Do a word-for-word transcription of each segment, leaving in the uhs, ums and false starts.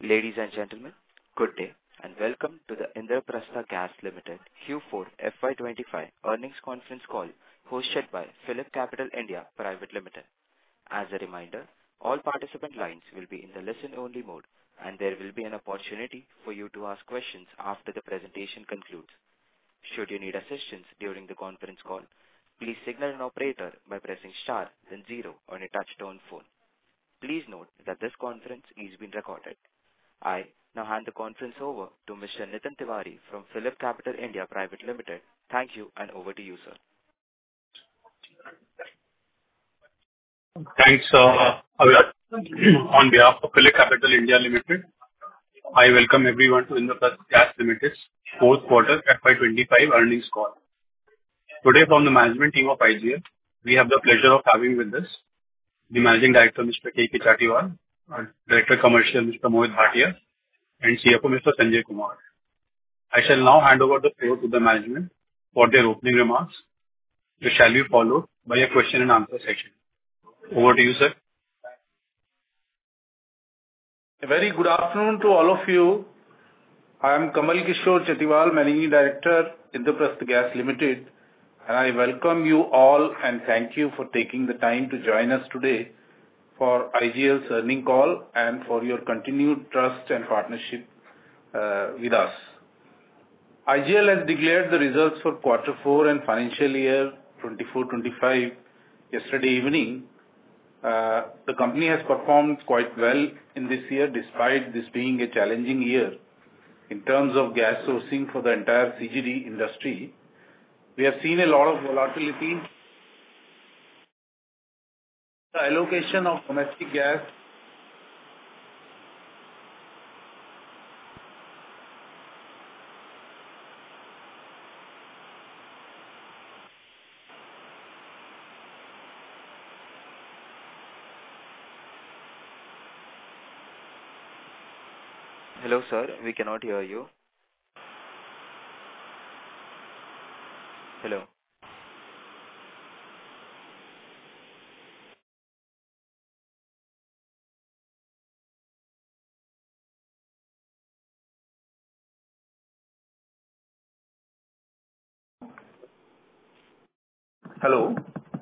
Ladies and gentlemen, good day, and welcome to the Indraprastha Gas Limited Q four F Y twenty-five earnings conference call, hosted by PhillipCapital India Private Limited. As a reminder, all participant lines will be in the listen-only mode, and there will be an opportunity for you to ask questions after the presentation concludes. Should you need assistance during the conference call, please signal an operator by pressing star then zero on your touchtone phone. Please note that this conference is being recorded. I now hand the conference over to Mister Nitin Tiwari from PhillipCapital India Private Limited. Thank you, and over to you, sir. Thanks, uh, Avirat. On behalf of PhillipCapital India Limited, I welcome everyone to Indraprastha Gas Limited's fourth quarter F Y twenty-five earnings call. Today, from the management team of I G L, we have the pleasure of having with us the Managing Director, Mister K K Chatiwal, our Director Commercial, Mister Mohit Bhatia, and C F O, Mister Sanjay Kumar. I shall now hand over the floor to the management for their opening remarks, which shall be followed by a question and answer session. Over to you, sir. A very good afternoon to all of you. I am Kamal Kishore Chatiwal, Managing Director, Indraprastha Gas Limited, and I welcome you all and thank you for taking the time to join us today for I G L's earnings call and for your continued trust and partnership uh, with us. I G L has declared the results for quarter four and financial year twenty-four twenty-five yesterday evening. Uh, the company has performed quite well in this year, despite this being a challenging year in terms of gas sourcing for the entire C G D industry. We have seen a lot of volatility. The allocation of domestic gas Hello, sir. We cannot hear you. Hello. Hello.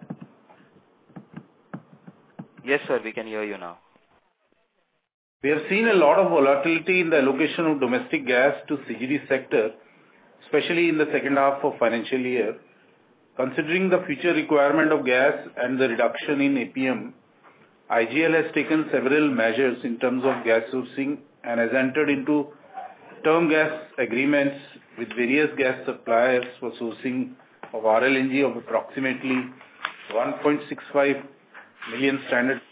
Yes, sir. We can hear you now. We have seen a lot of volatility in the allocation of domestic gas to C G D sector, especially in the second half of financial year. Considering the future requirement of gas and the reduction in A P M, I G L has taken several measures in terms of gas sourcing and has entered into term gas agreements with various gas suppliers for sourcing of R L N G of approximately one point six five million standard.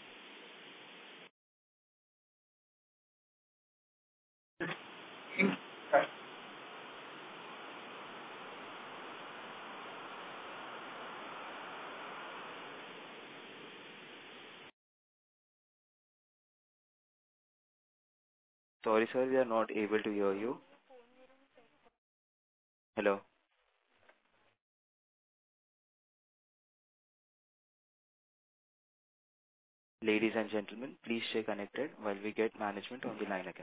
Sorry, sir. We are not able to hear you. Hello. Ladies and gentlemen, please stay connected while we get management on the line again.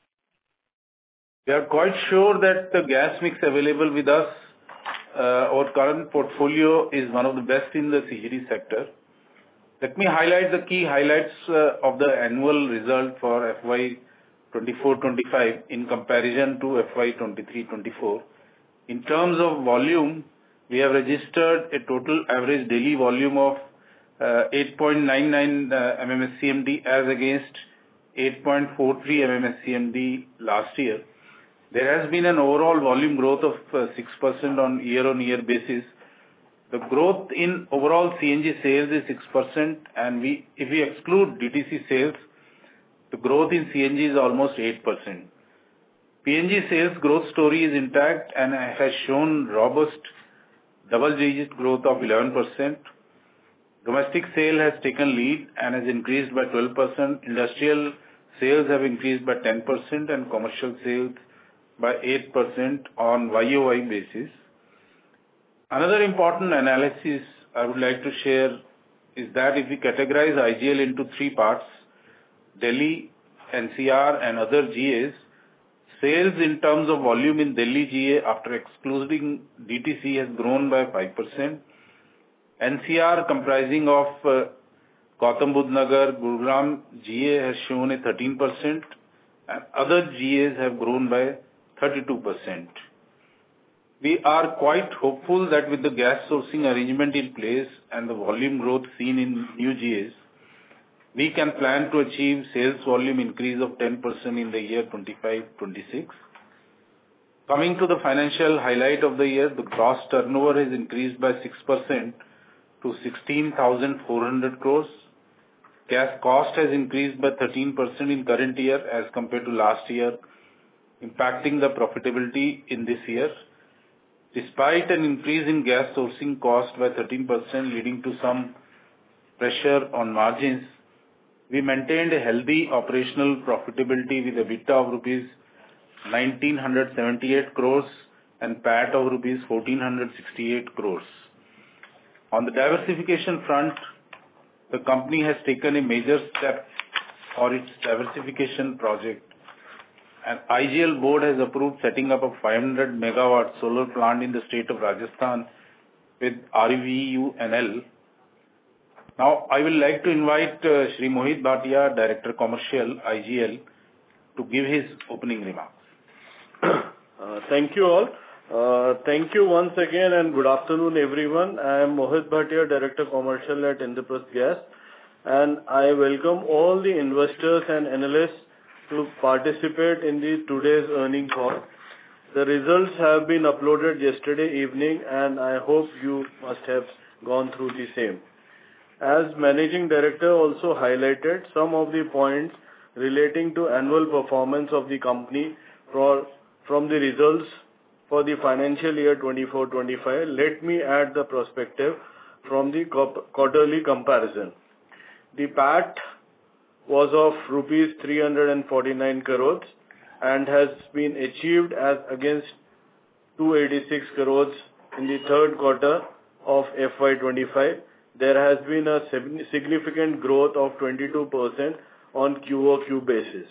We are quite sure that the gas mix available with us, uh, our current portfolio is one of the best in the C G D sector. Let me highlight the key highlights uh, of the annual result for F Y twenty-four twenty-five in comparison to F Y twenty-three twenty-four. In terms of volume, we have registered a total average daily volume of uh, eight point nine nine uh, M M S C M D as against eight point four three M M S C M D last year. There has been an overall volume growth of uh, six percent on year-on-year basis. The growth in overall C N G sales is six percent, and we, if we exclude D T C sales, the growth in C N G is almost eight percent. P N G sales growth story is intact and has shown robust double-digit growth of eleven percent. Domestic sale has taken lead and has increased by twelve percent. Industrial sales have increased by ten percent and commercial sales by eight percent on Y O Y basis. Another important analysis I would like to share is that if we categorize I G L into three parts, Delhi, N C R and other G As, sales in terms of volume in Delhi G A after excluding D T C has grown by five percent. N C R comprising of uh, Gautam Budh Nagar, Gurugram G A has shown a thirteen percent and other G As have grown by thirty-two percent. We are quite hopeful that with the gas sourcing arrangement in place and the volume growth seen in new G As, we can plan to achieve sales volume increase of ten percent in the year twenty-five twenty-six. Coming to the financial highlight of the year, the gross turnover has increased by six percent to sixteen thousand four hundred crores. Gas cost has increased by thirteen percent in current year as compared to last year, impacting the profitability in this year. Despite an increase in gas sourcing cost by thirteen percent leading to some pressure on margins, we maintained a healthy operational profitability with EBITDA of rupees one thousand nine hundred seventy-eight crores and P A T of rupees one thousand four hundred sixty-eight crores. On the diversification front, the company has taken a major step for its diversification project. An I G L board has approved setting up a five hundred megawatt solar plant in the state of Rajasthan with R V U N L. Now, I will like to invite uh, Shri Mohit Bhatia, Director Commercial, I G L, to give his opening remarks. Uh, thank you all. Uh, thank you once again and good afternoon everyone. I am Mohit Bhatia, Director Commercial at Indraprastha Gas, and I welcome all the investors and analysts to participate in the today's earning call. The results have been uploaded yesterday evening and I hope you must have gone through the same. As Managing Director also highlighted some of the points relating to annual performance of the company for, from the results for the financial year twenty-four twenty-five, let me add the perspective from the quarterly comparison. The P A T was of rupees three hundred forty-nine crores and has been achieved as against two hundred eighty-six crores in the third quarter of F Y twenty-five. There has been a significant growth of twenty-two percent on Q O Q basis.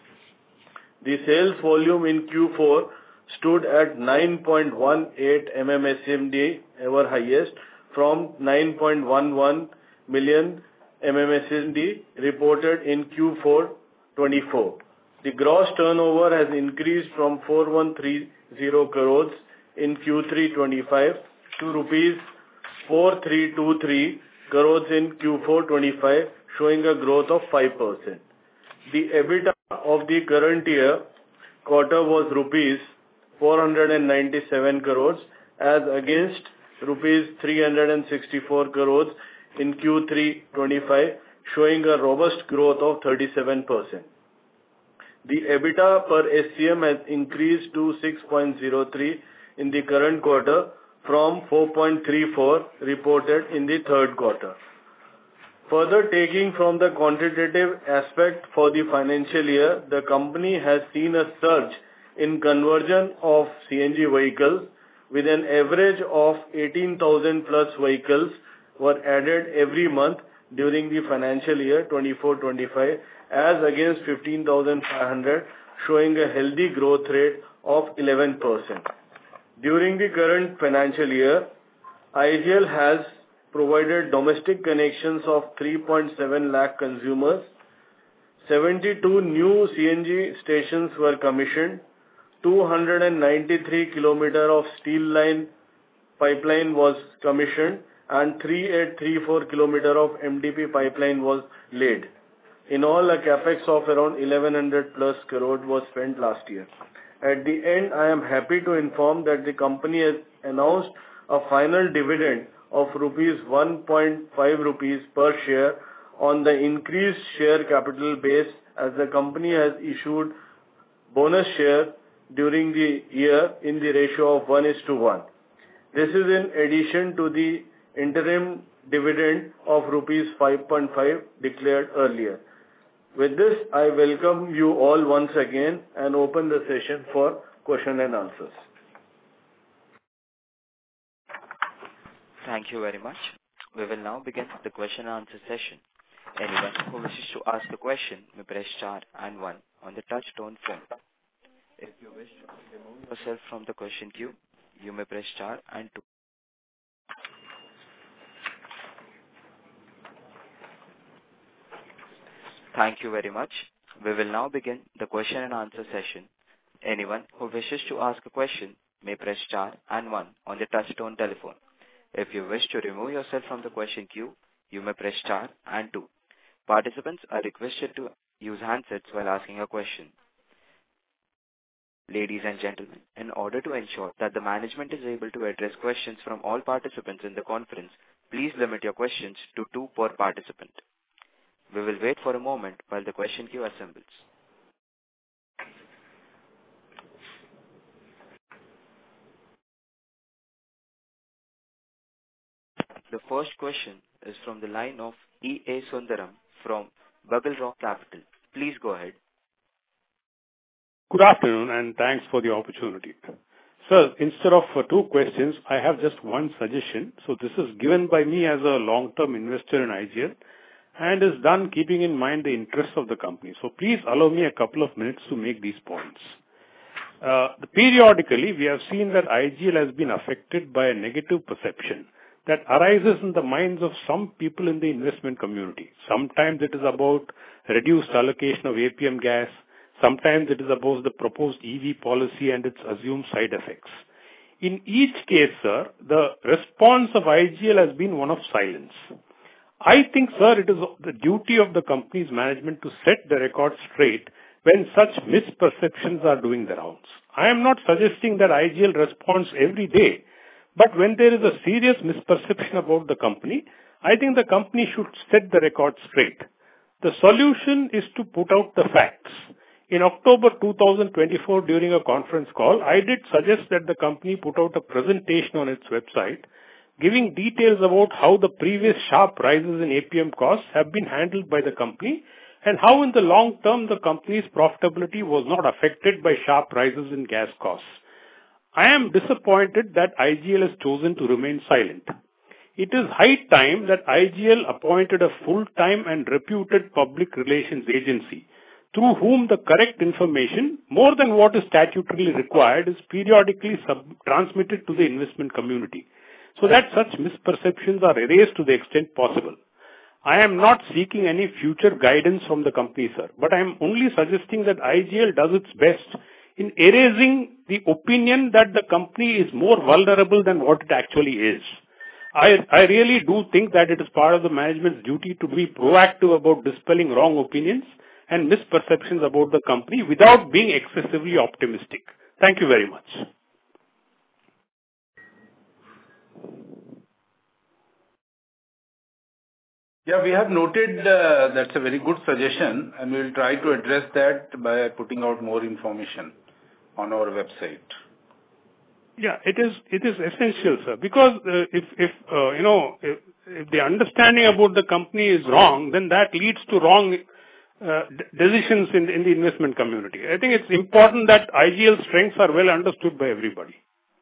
The sales volume in Q four stood at nine point one eight M M S C M D, ever highest, from nine point one one million M M S C M D reported in Q four twenty-four. The gross turnover has increased from four thousand one hundred thirty crores in Q three twenty-five to rupees four thousand three hundred twenty-three crores in Q four twenty-five, showing a growth of five percent. The EBITDA of the current year quarter was rupees four hundred ninety-seven crores as against rupees three hundred sixty-four crores in Q three twenty-five, showing a robust growth of thirty-seven percent. The EBITDA per S C M has increased to six point zero three in the current quarter from four point three four reported in the third quarter. Further, taking from the quantitative aspect for the financial year, the company has seen a surge in conversion of C N G vehicles with an average of eighteen thousand plus vehicles were added every month during the financial year twenty-four twenty-five as against fifteen thousand five hundred, showing a healthy growth rate of eleven percent. During the current financial year, I G L has provided domestic connections of three point seven lakh consumers, seventy-two new C N G stations were commissioned, two hundred ninety-three kilometers of steel line pipeline was commissioned, and three thousand eight hundred thirty-four kilometers of M D P pipeline was laid. In all, a capex of around eleven hundred plus crore was spent last year. At the end, I am happy to inform that the company has announced a final dividend of rupees one point five rupees per share on the increased share capital base, as the company has issued bonus share during the year in the ratio of one is to one. This is in addition to the interim dividend of rupees five point five declared earlier. With this, I welcome you all once again and open the session for question and answers. Thank you very much. We will now begin the question and answer session. Anyone who wishes to ask a question may press star and one on the touch-tone phone. If you wish to remove yourself from the question queue, you may press star and two. Thank you very much. We will now begin the question and answer session. Anyone who wishes to ask a question may press star and one on the touch-tone telephone. If you wish to remove yourself from the question queue, you may press star and two. Participants are requested to use handsets while asking a question. Ladies and gentlemen, in order to ensure that the management is able to address questions from all participants in the conference, please limit your questions to two per participant. We will wait for a moment while the question queue assembles. The first question is from the line of E A Sundaram from Bugle Rock Capital. Please go ahead. Good afternoon, and thanks for the opportunity. Sir, instead of uh, two questions, I have just one suggestion. So this is given by me as a long-term investor in I G L and is done keeping in mind the interests of the company. So please allow me a couple of minutes to make these points. Uh, periodically, we have seen that I G L has been affected by a negative perception that arises in the minds of some people in the investment community. Sometimes it is about reduced allocation of A P M gas. Sometimes it is about the proposed E V policy and its assumed side effects. In each case, sir, the response of I G L has been one of silence. I think, sir, it is the duty of the company's management to set the record straight when such misperceptions are doing the rounds. I am not suggesting that I G L responds every day, but when there is a serious misperception about the company, I think the company should set the record straight. The solution is to put out the facts. In October two thousand twenty-four, during a conference call, I did suggest that the company put out a presentation on its website giving details about how the previous sharp rises in A P M costs have been handled by the company and how in the long term the company's profitability was not affected by sharp rises in gas costs. I am disappointed that I G L has chosen to remain silent. It is high time that I G L appointed a full-time and reputed public relations agency through whom the correct information, more than what is statutorily required, is periodically sub- transmitted to the investment community, so that such misperceptions are erased to the extent possible. I am not seeking any future guidance from the company, sir, but I am only suggesting that I G L does its best in erasing the opinion that the company is more vulnerable than what it actually is. I, I really do think that it is part of the management's duty to be proactive about dispelling wrong opinions and misperceptions about the company without being excessively optimistic. Thank you very much. Yeah, we have noted uh, that's a very good suggestion, and we will try to address that by putting out more information on our website. Yeah, it is it is essential, sir, because uh, if if uh, you know if, if the understanding about the company is wrong, then that leads to wrong uh, d- decisions in in the investment community. I think it's important that I G L's strengths are well understood by everybody.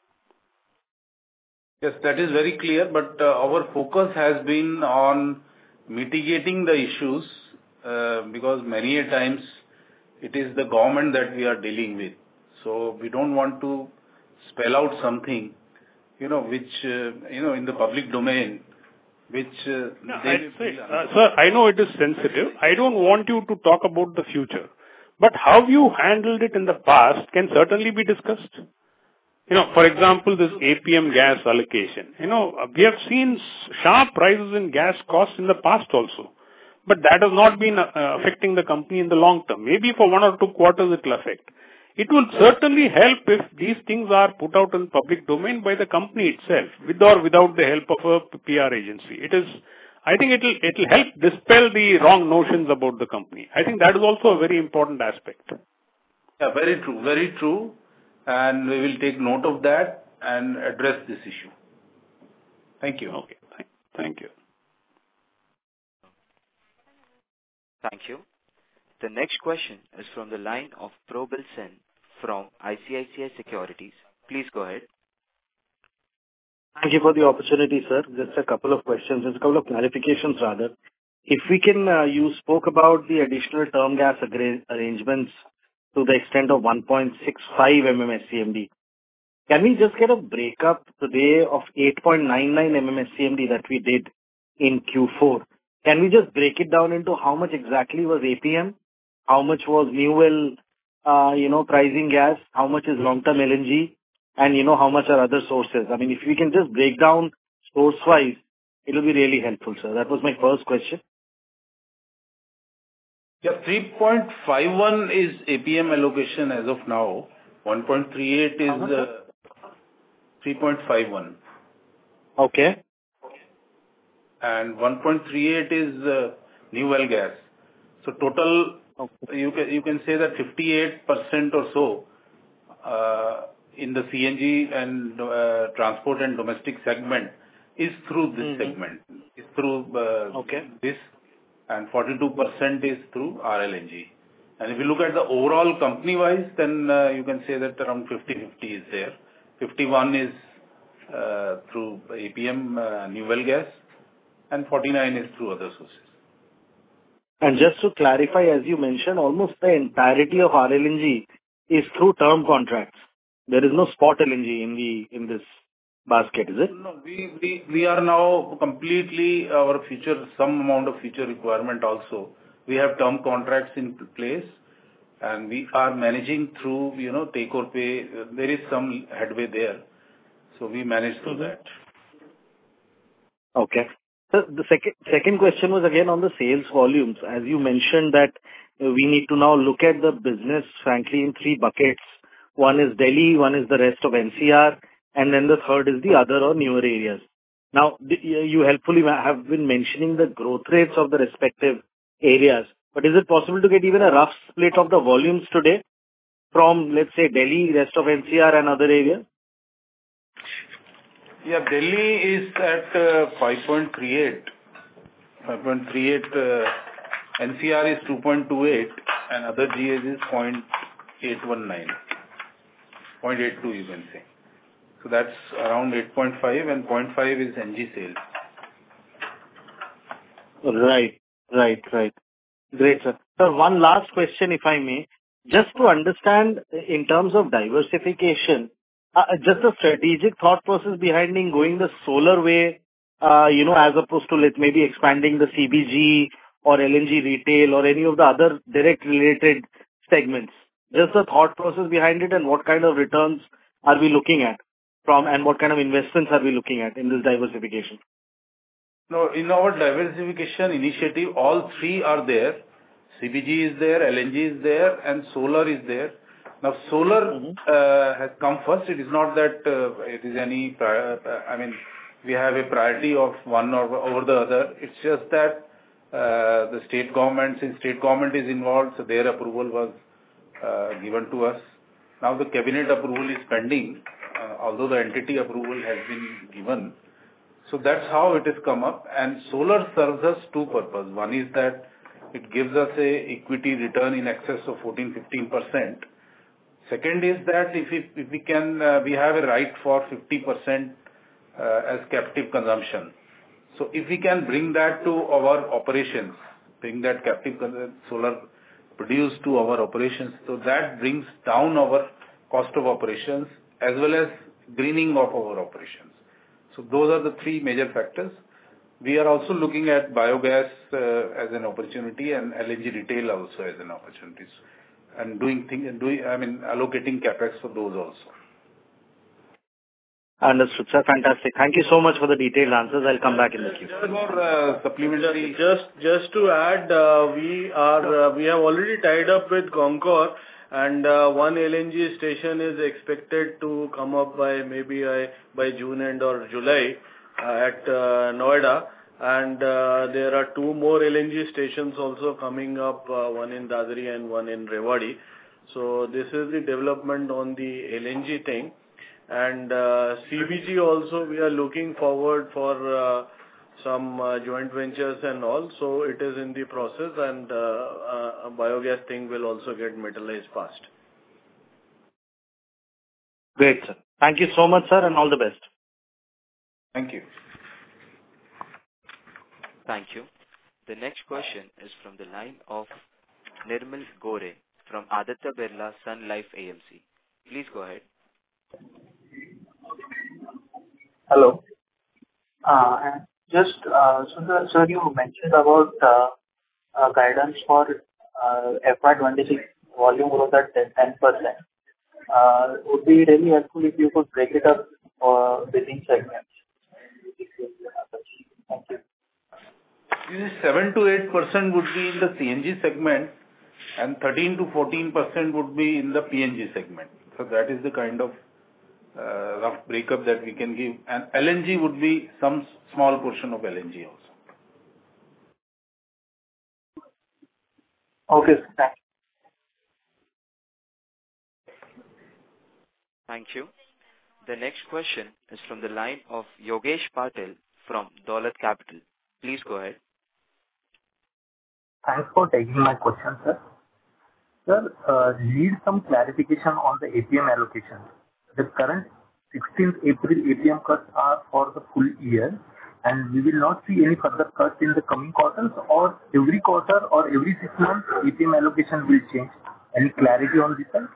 Yes, that is very clear, but uh, our focus has been on mitigating the issues uh, because many a times it is the government that we are dealing with. So we don't want to spell out something, you know, which, uh, you know, in the public domain, which uh, No, they I will say, feel uh, sir, I know it is sensitive. I don't want you to talk about the future. But how you handled it in the past can certainly be discussed. You know, for example, this A P M gas allocation. You know, we have seen sharp rises in gas costs in the past also. But that has not been uh, affecting the company in the long term. Maybe for one or two quarters it will affect. It will certainly help if these things are put out in public domain by the company itself, with or without the help of a P R agency. It is, I think it will, it will help dispel the wrong notions about the company. I think that is also a very important aspect. Yeah, very true, very true. And we will take note of that and address this issue. Thank you. Okay, thank, thank you. Thank you. The next question is from the line of Probal Sen from I C I C I Securities. Please go ahead. Thank you for the opportunity, sir. Just a couple of questions, just a couple of clarifications rather. if we can, uh, you spoke about the additional term gas agre- arrangements to the extent of one point six five MMSCMD. Can we just get a breakup today of eight point nine nine MMSCMD that we did in Q four? Can we just break it down into how much exactly was A P M, how much was new well, uh, you know, pricing gas, how much is long-term L N G, and, you know, how much are other sources? I mean, if we can just break down source-wise, it'll be really helpful, sir. That was my first question. Yeah, three point five one is A P M allocation as of now. one point three eight is uh, three point five one. Okay. And one point three eight is uh, new well gas. So total, Okay. you can you can say that fifty-eight percent or so uh, in the C N G and uh, transport and domestic segment is through this Mm-hmm. segment, is through uh, Okay. this, and forty-two percent is through R L N G. And if you look at the overall company-wise, then uh, you can say that around fifty fifty is there. fifty-one is uh, through A P M, uh, new well gas, and forty-nine is through other sources. And just to clarify, as you mentioned, almost the entirety of R L N G is through term contracts. There is no spot L N G in the in this basket, is it? No, we we we are now completely our future, some amount of future requirement also. We have term contracts in place, and we are managing through, you know, take or pay. There is some headway there, so we manage through Mm-hmm. that. Okay. So the second second question was again on the sales volumes. As you mentioned that uh, we need to now look at the business, frankly, in three buckets. One is Delhi, one is the rest of N C R, and then the third is the other or newer areas. Now, the- you helpfully ma- have been mentioning the growth rates of the respective areas, but is it possible to get even a rough split of the volumes today from, let's say, Delhi, rest of N C R, and other areas? Yeah, Delhi is at uh, five point three eight. five point three eight, uh, N C R is two point two eight, and other G As is zero point eight one nine. zero point eight two, you can say. So that's around eight point five, and zero point five is N G sales. Right. Right, right. Great, sir. Sir, one last question, if I may. Just to understand in terms of diversification, uh, just the strategic thought process behind in going the solar way, uh, you know, as opposed to, let's maybe expanding the C B G or L N G retail or any of the other direct related segments. Just the thought process behind it and what kind of returns are we looking at from, and what kind of investments are we looking at in this diversification? No, in our diversification initiative, all three are there. C B G is there, L N G is there, and solar is there. Now, solar Mm-hmm. uh, has come first. It is not that uh, it is any, pri- uh, I mean, we have a priority of one or over the other. It's just that uh, the state government, since state government is involved, so their approval was uh, given to us. Now the cabinet approval is pending, uh, although the entity approval has been given. So that's how it has come up. And solar serves us two purposes. One is that it gives us a equity return in excess of fourteen to fifteen percent. Second is that if we, if we can, uh, we have a right for fifty percent uh, as captive consumption. So if we can bring that to our operations, bring that captive con- solar produced to our operations, so that brings down our cost of operations as well as greening of our operations. So those are the three major factors. We are also looking at biogas uh, as an opportunity and L N G retail also as an opportunity, and doing thing, doing I mean allocating capex for those also. Understood, sir. Fantastic. Thank you so much for the detailed answers. I'll come back in the queue. Just more uh, supplementary. Just just to add, uh, we are uh, we have already tied up with Concor, and uh, one L N G station is expected to come up by maybe uh, by June end or July uh, at uh, Noida, and uh, there are two more L N G stations also coming up, uh, one in Dadri and one in Rewari. So this is the development on the L N G thing. And uh, C B G also, we are looking forward for uh, some uh, joint ventures and all. So it is in the process, and uh, uh, a biogas thing will also get materialized fast. Great, sir. Thank you so much, sir, and all the best. Thank you. Thank you. The next question is from the line of Nirmal Gore from Aditya Birla Sun Life A M C. Please go ahead. Hello. Uh, and just, uh, so the, sir, you mentioned about uh, uh, guidance for uh, F Y twenty-six volume growth at ten percent. Uh, would be really helpful if you could break it up uh, within segments. Thank you. seven to eight percent would be in the C N G segment and thirteen to fourteen percent would be in the P N G segment. So that is the kind of uh, rough breakup that we can give. And L N G would be some small portion of L N G also. Okay, thank you. Thank you. The next question is from the line of Yogesh Patil from Dolat Capital. Please go ahead. Thanks for taking my question, sir. Sir, uh, need some clarification on the A P M allocation. The current sixteenth April A P M cuts are for the full year, and we will not see any further cuts in the coming quarters, or every quarter or every six months A P M allocation will change. Any clarity on this, sir?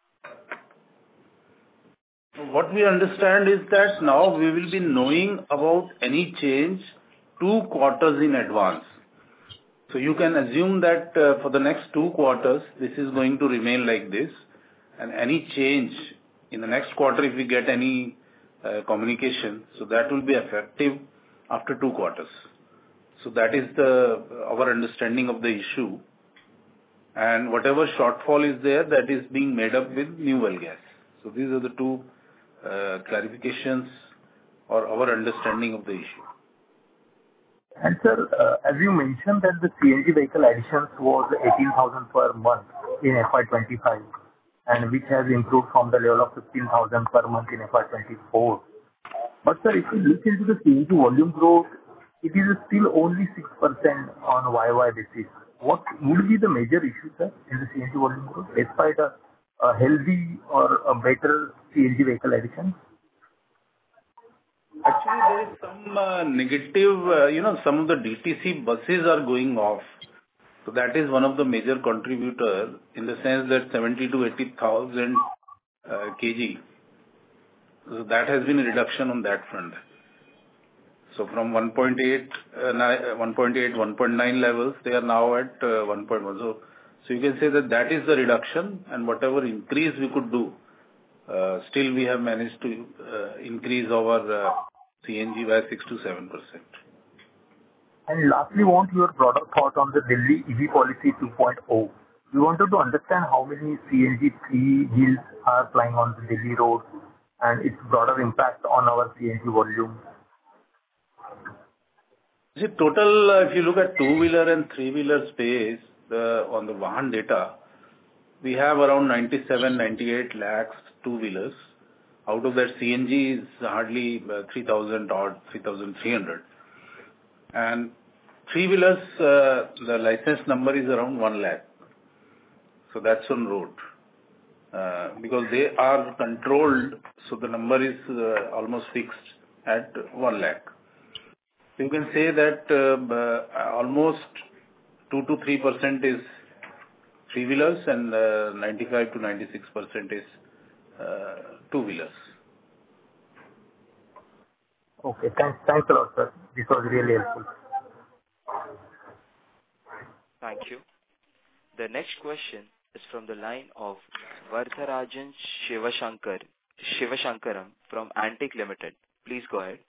What we understand is that now we will be knowing about any change two quarters in advance. So you can assume that uh, for the next two quarters, this is going to remain like this. And any change in the next quarter, if we get any uh, communication, so that will be effective after two quarters. So that is the our understanding of the issue. And whatever shortfall is there, that is being made up with new well gas. So these are the two uh, clarifications or our understanding of the issue. And sir, uh, as you mentioned that the C N G vehicle additions was eighteen thousand per month in F Y twenty-five, and which has improved from the level of fifteen thousand per month in F Y twenty-four. But sir, if you look into the C N G volume growth, it is still only six percent on Y Y basis. What would be the major issue, sir, in the C N G volume growth, despite a, a healthy or a better C N G vehicle addition? Actually, there is some uh, negative, uh, you know, some of the D T C buses are going off. So that is one of the major contributor in the sense that seventy to eighty thousand uh, kg. So that has been a reduction on that front. So from one point eight, uh, one point eight, one point nine levels, they are now at uh, one point one. So, so you can say that that is the reduction, and whatever increase we could do, uh, still we have managed to uh, increase our uh, C N G by six to seven percent. And lastly, want your broader thought on the Delhi E V Policy two point oh. We wanted to understand how many C N G three wheels are flying on the Delhi roads and its broader impact on our C N G volume. See, total, uh, if you look at two-wheeler and three-wheeler space uh, on the Vahan data, we have around ninety-seven, ninety-eight lakhs two-wheelers. Out of that, C N G is hardly uh, three thousand or three thousand three hundred. And three-wheelers, uh, the license number is around one lakh. So that's on road. Uh, because they are controlled, so the number is uh, almost fixed at one lakh. So you can say that uh, uh, almost two to three percent is three-wheelers and uh, ninety-five to ninety-six percent is uh, two-wheelers. Okay, thanks, thanks a lot, sir. This was really helpful. Thank you. The next question is from the line of Varatharajan Shivashankar, Shivashankaram from Antique Limited. Please go ahead.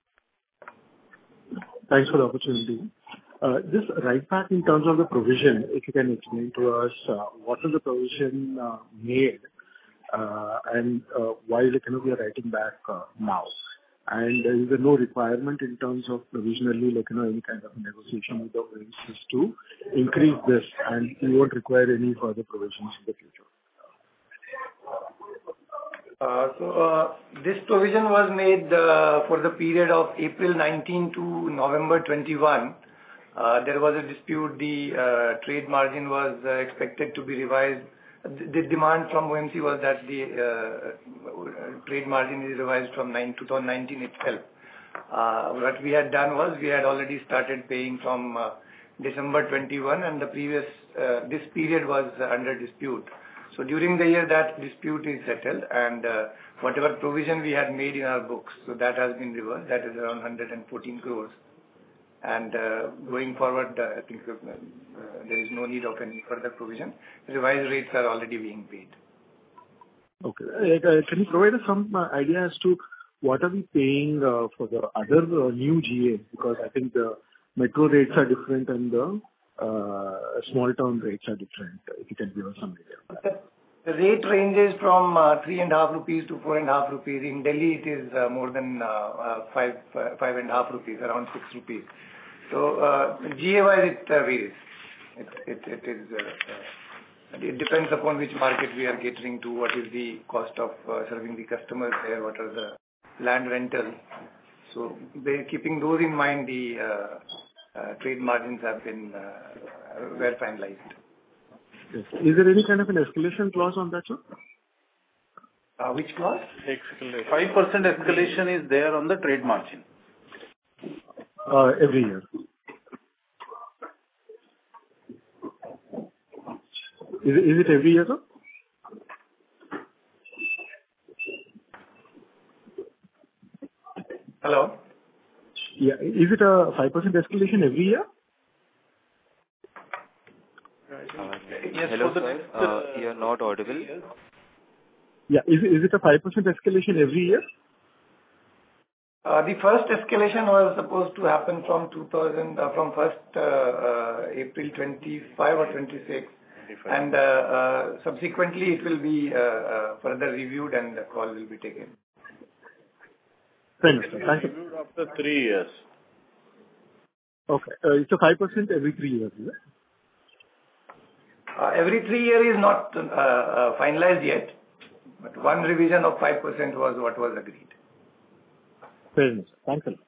Thanks for the opportunity. Uh, just right back in terms of the provision, if you can explain to us uh, what is the provision uh, made uh, and uh, why is it going to be writing back uh, now? And uh, is there no requirement in terms of provisionally, like, you know, any kind of negotiation with the O M Cs to increase this, and you won't require any further provisions in the future? Uh, so uh, this provision was made uh, for the period of April nineteenth to November twenty-first. Uh, there was a dispute. The uh, trade margin was uh, expected to be revised. The demand from O M C was that the uh, trade margin is revised from twenty nineteen itself. Uh, what we had done was we had already started paying from uh, December twenty-one, and the previous, uh, this period was uh, under dispute. So during the year, that dispute is settled, and uh, whatever provision we had made in our books, so that has been reversed. That is around one hundred fourteen crores. And uh, going forward, uh, I think uh, uh, there is no need of any further provision. Revised rates are already being paid. Okay. Uh, Can you provide us some uh, idea as to what are we paying uh, for the other uh, new G As? Because I think the metro rates are different and the uh, small town rates are different. If you can give us some idea of that. The rate ranges from uh, three and a half rupees to four and a half rupees. In Delhi, it is uh, more than uh, uh, five, uh, five and a half rupees, around six rupees. So uh, G A wise, it uh, varies. It, it, it is. Uh, uh, it depends upon which market we are catering to. What is the cost of uh, serving the customers there? What are the land rentals? So, they, keeping those in mind, the uh, uh, trade margins have been uh, were finalized. Yes. Is there any kind of an escalation clause on that, sir? Uh, which clause? Escalation. five percent escalation is there on the trade margin. Uh, every year. Is it, is it every year, sir? Hello? Yeah. Is it a five percent escalation every year? Uh, Yes, hello, for the- sir. Uh, you're not audible. Yeah. Is it, is it a five percent escalation every year? Uh, The first escalation was supposed to happen from two thousand, uh, from first uh, uh, April twenty-five or twenty-six, and uh, uh, subsequently it will be uh, uh, further reviewed and the call will be taken. Thank you, sir. Thank you. Reviewed after three years. Okay. Uh, It's a five percent every three years, is it? Uh, Every three year is not uh, uh, finalized yet, but one revision of five percent was what was agreed. Fair enough, sir. Thanks a lot.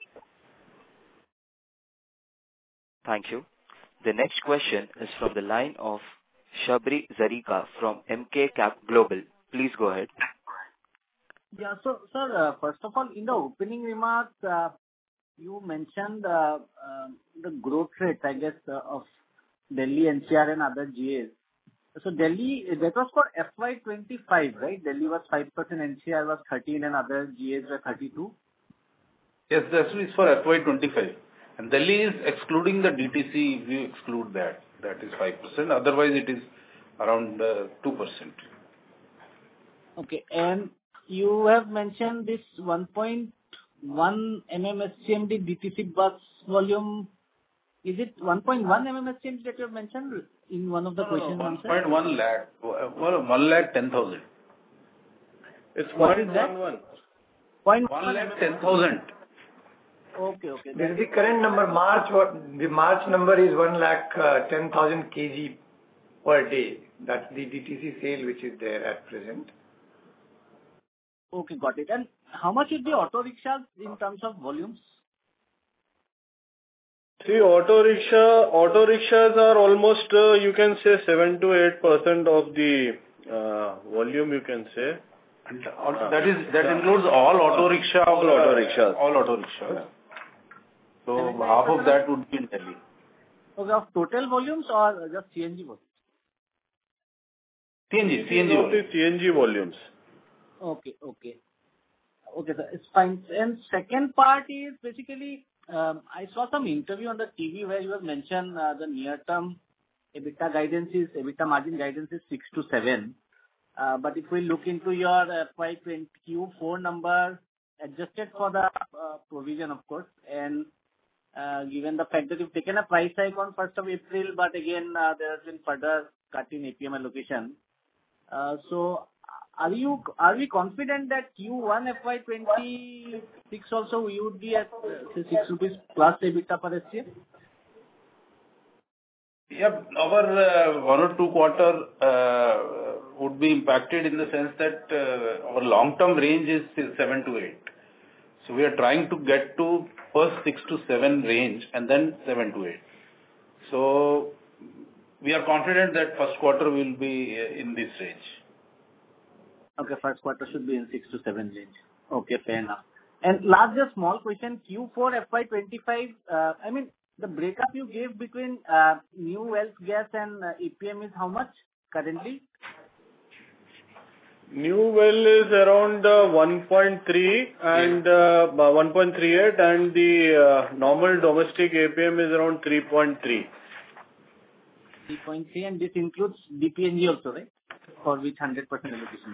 Thank you. The next question is from the line of Shabri Zarika from M K Cap Global. Please go ahead. Yeah. So, sir, uh, first of all, in the opening remarks, uh, you mentioned uh, uh, the growth rate, I guess, uh, of Delhi, N C R and other G As. So Delhi, that was for F Y twenty-five, right? Delhi was five percent, N C R was thirteen and other G As were thirty-two? Yes, that is for F Y twenty-five. And Delhi is excluding the D T C, if you exclude that, that is five percent. Otherwise, it is around uh, two percent. Okay. And you have mentioned this one point one million S C M D D T C bus volume. Is it one point one million S C M D that you have mentioned in one of the No, no, questions no, answered? one point one lakh. Well, one lakh ten thousand. It's What is that? one one. Point one lakh ten thousand. Okay, okay. This is the current number. March, what the March number is one lakh uh, ten thousand kg per day. That's the D T C sale which is there at present. Okay, got it. And how much would be auto rickshaws in terms of volumes? See, auto rickshaw, auto rickshaws are almost, uh, you can say seven to eight percent of the uh, volume, you can say. And also that is, that includes all auto rickshaw. All auto rickshaws. All auto rickshaws. So half of that would be in Delhi. Okay, of total volumes or just C N G volumes? C N G, C N G. Of the C N G volumes. Okay, okay. Okay, sir, it's fine. And second part is basically, um, I saw some interview on the T V where you have mentioned uh, the near-term EBITDA guidance is, EBITDA margin guidance is six to seven. Uh, but if we look into your F Y twenty Q four number, adjusted for the uh, provision, of course, and uh, given the fact that you've taken a price hike on first of April, but again, uh, there has been further cut in A P M allocation. Uh, so, are you are we confident that Q one F Y twenty-six also we would be at uh, say six rupees plus EBITDA per S C M? Yep. Our uh, one or two quarter uh, would be impacted in the sense that uh, our long-term range is seven to eight. So we are trying to get to first six to seven range and then seven to eight. So we are confident that first quarter will be uh, in this range. Okay, first quarter should be in six to seven range. Okay, fair enough. And last, just small question, Q four F Y twenty-five, uh, I mean, the breakup you gave between uh, New Well Gas and uh, A P M is how much currently? New Well is around uh, one point three and uh, one point three eight, and the uh, normal domestic A P M is around three point three. three point three, and this includes D P N G also, right? For which one hundred percent allocation is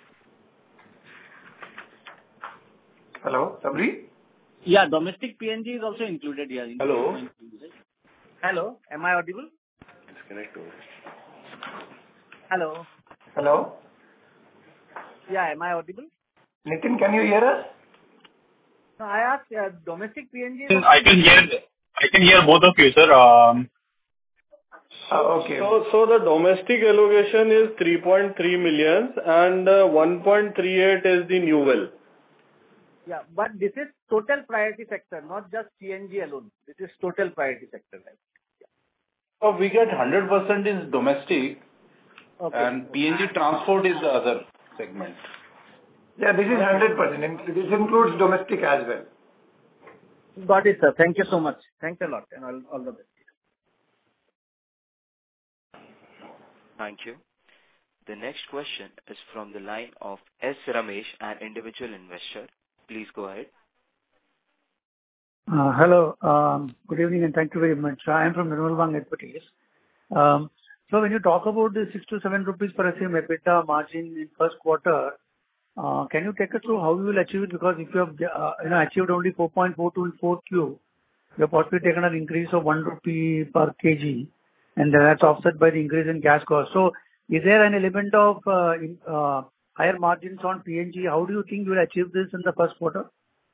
there. Hello, Sabri? Yeah, domestic P N G is also included here. In Hello? three point three, right? Hello, am I audible? Disconnect. Hello. Hello? Yeah, am I audible? Nitin, can you hear us? No, I asked uh, domestic P N G. Is I can hear I can hear both of you, sir. Um, Uh, okay. So, so the domestic allocation is three point three million and uh, one point three eight is the New Well. Yeah, but this is total priority sector, not just C N G alone. This is total priority sector, right? So we get one hundred percent is domestic, Okay. and P N G transport is the other segment. Yeah, this is one hundred percent. and This includes domestic as well. Got it, sir. Thank you so much. Thanks a lot, and all, all the best. Thank you. The next question is from the line of S. Ramesh, an individual investor. Please go ahead. Uh, Hello. Um, Good evening, and thank you very much. I am from Nirmal Bang Equities. Um, So when you talk about the six to seven rupees per S C M EBITDA margin in first quarter, uh, can you take us through how you will achieve it? Because if you have, uh, you know, achieved only four point four two in four Q, you have possibly taken an increase of one rupee per kg, and that's offset by the increase in gas cost. So is there an element of uh, in- uh, higher margins on P N G? How do you think you will achieve this in the first quarter?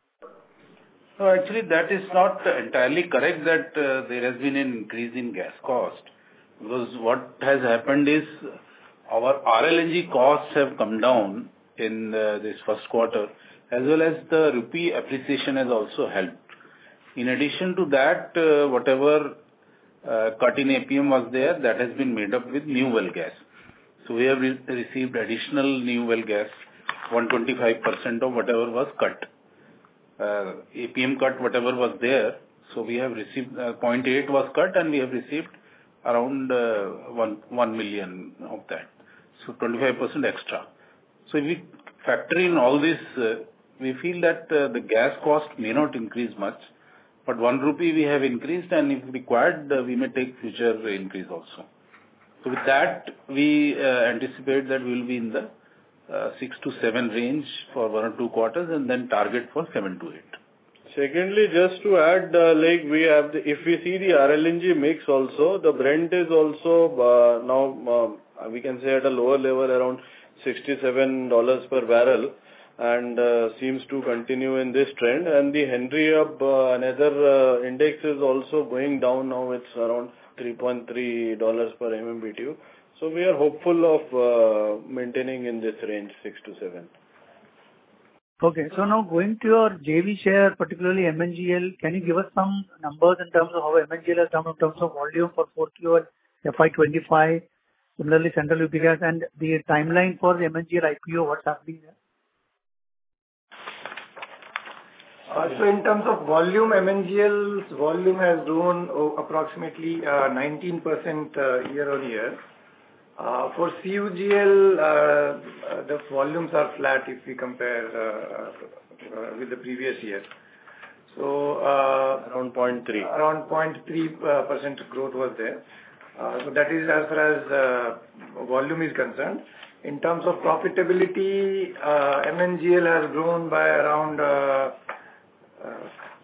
No, actually, that is not entirely correct that uh, there has been an increase in gas cost. Because what has happened is our R L N G costs have come down in uh, this first quarter, as well as the rupee appreciation has also helped. In addition to that, uh, whatever uh, cut in A P M was there, that has been made up with New Well gas. So we have re- received additional New Well gas, one hundred twenty-five percent of whatever was cut. Uh, A P M cut, whatever was there, so we have received, uh, zero point eight was cut, and we have received around uh, one, one million of that. So twenty-five percent extra. So if we factor in all this, uh, we feel that uh, the gas cost may not increase much, but one rupee we have increased, and if required, uh, we may take future increase also. So with that, we uh, anticipate that we will be in the uh, six to seven range for one or two quarters, and then target for seven to eight. Secondly, just to add, uh, like we have, the, if we see the R L N G mix also, the Brent is also uh, now uh, we can say at a lower level around sixty-seven dollars per barrel, and uh, seems to continue in this trend. And the Henry Hub, uh, another uh, index is also going down now. It's around three point three dollars per M M B T U. So we are hopeful of uh, maintaining in this range six to seven. Okay. So now going to your J V share, particularly M N G L, can you give us some numbers in terms of how M N G L has done in terms of volume for four Q and F Y twenty-five? Similarly, Central U P Gas and the timeline for the M N G L I P O, what's happening there? Uh, So in terms of volume, M N G L's volume has grown oh, approximately uh, nineteen percent uh, year-on-year. Uh, For C U G L, uh, uh, the volumes are flat if we compare uh, uh, with the previous year. So uh, Around zero point three. around zero point three percent growth was there. Uh, So that is as far as uh, volume is concerned. In terms of profitability, uh, M N G L has grown by around uh, uh,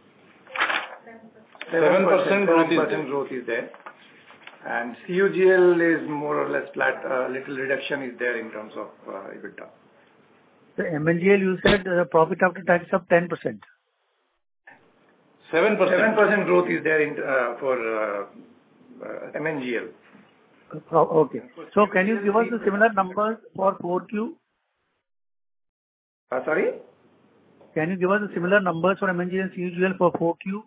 seven percent growth is percent growth is there. And C U G L is more or less flat. A little reduction is there in terms of uh, EBITDA. The M N G L, you said uh, profit after tax is up ten percent. seven percent. seven percent growth is there in, uh, for uh, uh, M N G L. Oh, okay. So can you give us the similar numbers for four Q? Uh, sorry? Can you give us the similar numbers for M N G L and C U G L for four Q?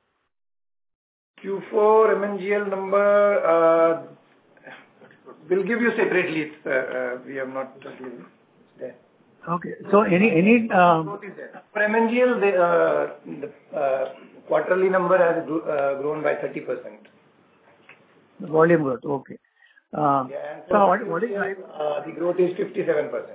Q four M N G L number, uh, we'll give you separately. It's, uh, uh, we have not given there. Okay. So any, any, um, For M N G L, the, uh, the uh, quarterly number has uh, grown by thirty percent. Volume growth. Okay. Uh, Yeah, and So for what what is year, uh, the growth is fifty-seven percent.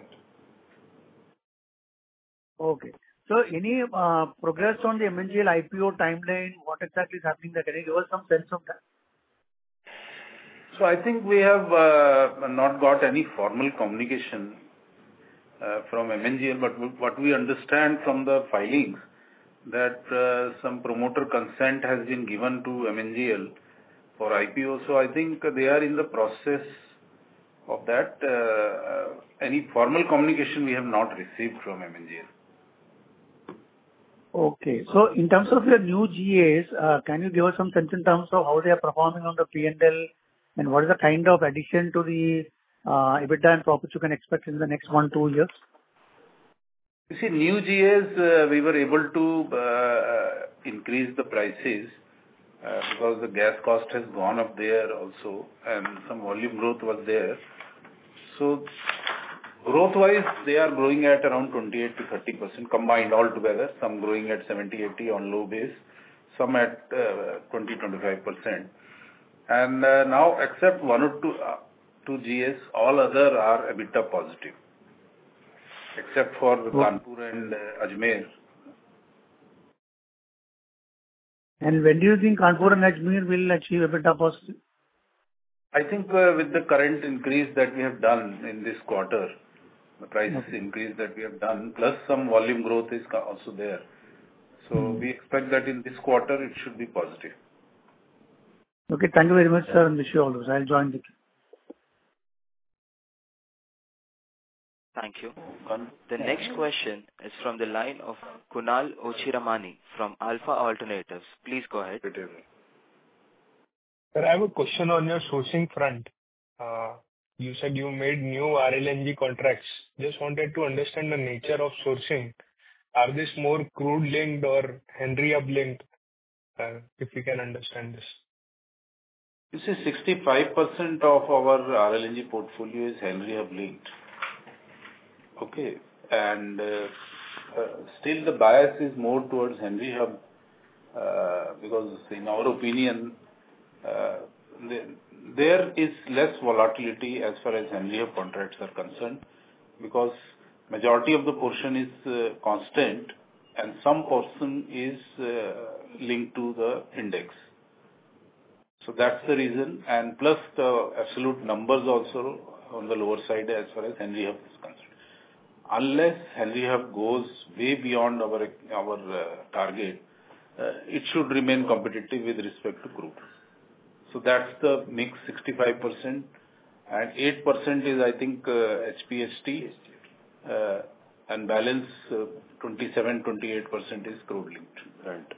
Okay. So any uh, progress on the M N G L I P O timeline? What exactly is happening there? Can you give us some sense of that? So I think we have uh, not got any formal communication uh, from M N G L, but what we understand from the filings that uh, some promoter consent has been given to M N G L for I P O. So I think they are in the process of that. Uh, any formal communication we have not received from M N G L. Okay. So in terms of your new G As, uh, can you give us some sense in terms of how they are performing on the P and L, and what is the kind of addition to the uh, EBITDA and profits you can expect in the next one, two years? You see, new G As, uh, we were able to uh, increase the prices uh, because the gas cost has gone up there also, and some volume growth was there. So growth-wise, they are growing at around twenty-eight to thirty percent combined altogether. Some growing at seventy, eighty on low base, some at uh, twenty, twenty-five percent. And uh, now, except one or two, uh, two G As, all other are EBITDA positive, except for Kanpur and uh, Ajmer. And when do you think Kanpur and Ajmer will achieve EBITDA positive? I think uh, with the current increase that we have done in this quarter, the price okay. increase that we have done, plus some volume growth is also there. So hmm. we expect that in this quarter it should be positive. Okay, thank you very much, sir, and wish you all the best. I'll join the queue. Thank you. The next question is from the line of Kunal Ochiramani from Alpha Alternatives. Please go ahead. Sir, I have a question on your sourcing front. Uh, you said you made new R L N G contracts. Just wanted to understand the nature of sourcing. Are these more crude linked or Henry Hub linked? Uh, if we can understand this. You see, sixty-five percent of our R L N G portfolio is Henry Hub linked. Okay. And uh, uh, still the bias is more towards Henry Hub uh, because in our opinion, uh, the, there is less volatility as far as Henry Hub contracts are concerned because majority of the portion is uh, constant and some portion is uh, linked to the index. So that's the reason, and plus the absolute numbers also on the lower side as far as Henry Hub is concerned. Unless Henry Hub goes way beyond our our uh, target, uh, it should remain competitive with respect to crude. So that's the mix, sixty-five percent, and eight percent is I think uh, H P H T, uh, and balance uh, twenty-seven, twenty-eight percent is crude linked. Right.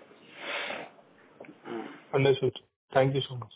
Understood. Thank you so much.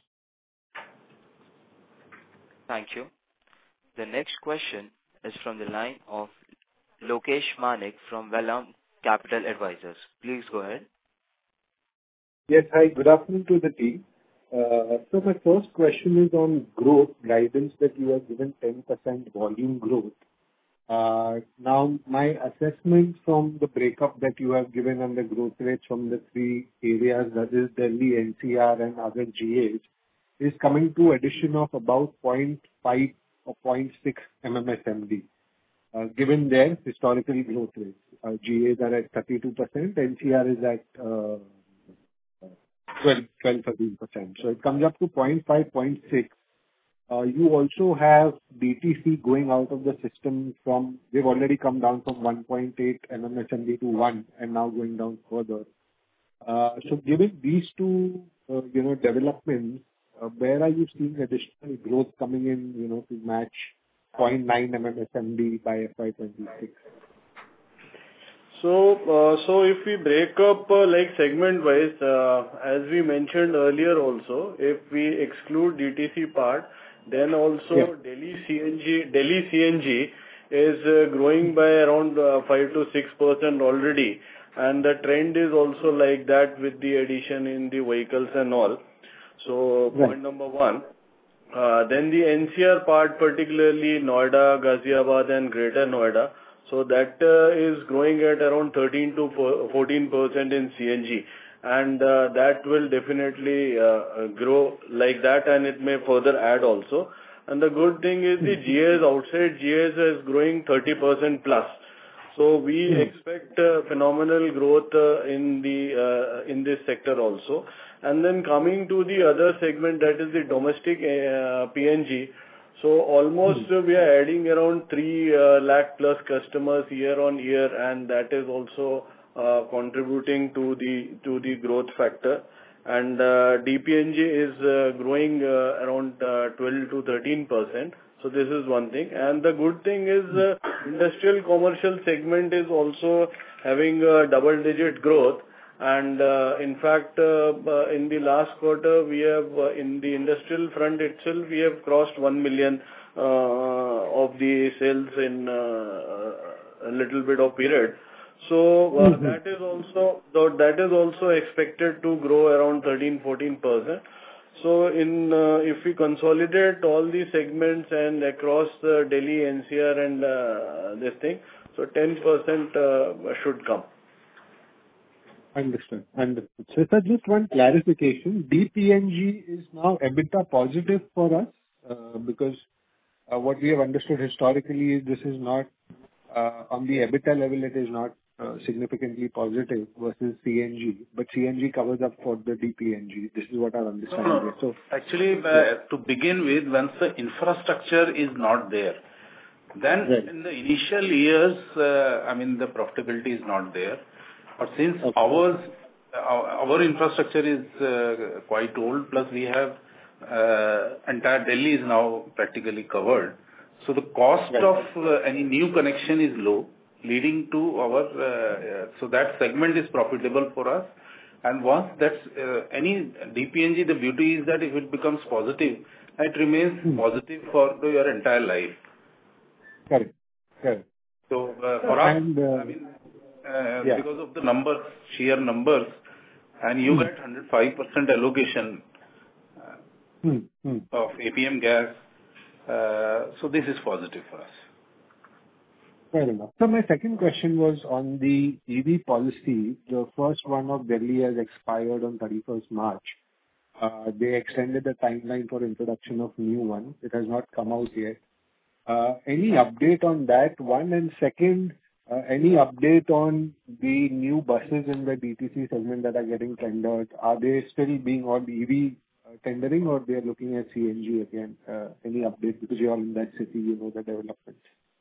Thank you. The next question is from the line of Lokesh Manik from Vallum Capital Advisors. Please go ahead. Yes, hi. Good afternoon to the team. Uh, so my first question is on growth guidance that you have given ten percent volume growth. Uh, now, my assessment from the breakup that you have given on the growth rates from the three areas, that is Delhi, N C R and other G As, is coming to addition of about zero point five or zero point six M M S M D, uh, given their historical growth rates. Uh, G As are at thirty-two percent, N C R is at uh, twelve, thirteen percent. So it comes up to zero point five, zero point six. Uh, you also have D T C going out of the system from, they've already come down from one point eight M M S M D to one and now going down further. Uh, so given these two, uh, you know, developments, uh, where are you seeing additional growth coming in, you know, to match zero point nine M M S M D by F Y twenty-six? So, uh, so if we break up uh, like segment-wise, uh, as we mentioned earlier also, if we exclude D T C part, then also yeah. Delhi C N G, Delhi C N G is uh, growing by around uh, five to six percent already, and the trend is also like that with the addition in the vehicles and all. So, right. Point number one. Uh, then the N C R part, particularly Noida, Ghaziabad, and Greater Noida. So that uh, is growing at around thirteen to fourteen percent in C N G. and uh, that will definitely uh, grow like that, and it may further add also. And the good thing is the G As outside G As is growing thirty percent plus. So we expect uh, phenomenal growth uh, in the uh, in this sector also. And then coming to the other segment, that is the domestic uh, P N G. So almost uh, we are adding around three uh, lakh plus customers year on year, and that is also uh, contributing to the to the growth factor. And uh, D P N G is uh, growing uh, around uh, twelve to thirteen percent. So this is one thing. And the good thing is uh, industrial commercial segment is also having a double-digit growth. And uh, in fact, uh, uh, in the last quarter, we have uh, in the industrial front itself, we have crossed one million uh, of the sales in uh, a little bit of period. So uh, mm-hmm. that is also that is also expected to grow around thirteen to fourteen percent. So in uh, if we consolidate all these segments and across uh, Delhi, N C R and uh, this thing, so ten percent uh, should come. Understood. Understood. So sir, just one clarification. D P N G is now EBITDA positive for us uh, because uh, what we have understood historically is this is not uh, on the EBITDA level, it is not uh, significantly positive versus C N G, but C N G covers up for the D P N G. This is what our understanding no, no. is. So actually, uh, to begin with, once the infrastructure is not there, then right. in the initial years, uh, I mean, the profitability is not there. But since okay. ours, our, our infrastructure is uh, quite old, plus we have uh, entire Delhi is now practically covered. So the cost right. of uh, any new connection is low, leading to our, uh, uh, so that segment is profitable for us. And once that's, uh, any D P N G, the beauty is that if it becomes positive, it remains hmm. positive for your entire life. Correct. Correct. So uh, for us, and, uh, I mean, uh, yeah. because of the numbers, sheer numbers, and you hmm. get one hundred five percent allocation uh, hmm. Hmm. of A P M gas. Uh, so this is positive for us. Fair enough. So my second question was on the E V policy. The first one of Delhi has expired on thirty-first March. Uh, they extended the timeline for introduction of new one. It has not come out yet. Uh, any update on that one? And second, uh, any update on the new buses in the D T C segment that are getting tendered? Are they still being on E V uh, tendering, or they are looking at C N G again? Uh, any update, because you are in that city, you know the developments.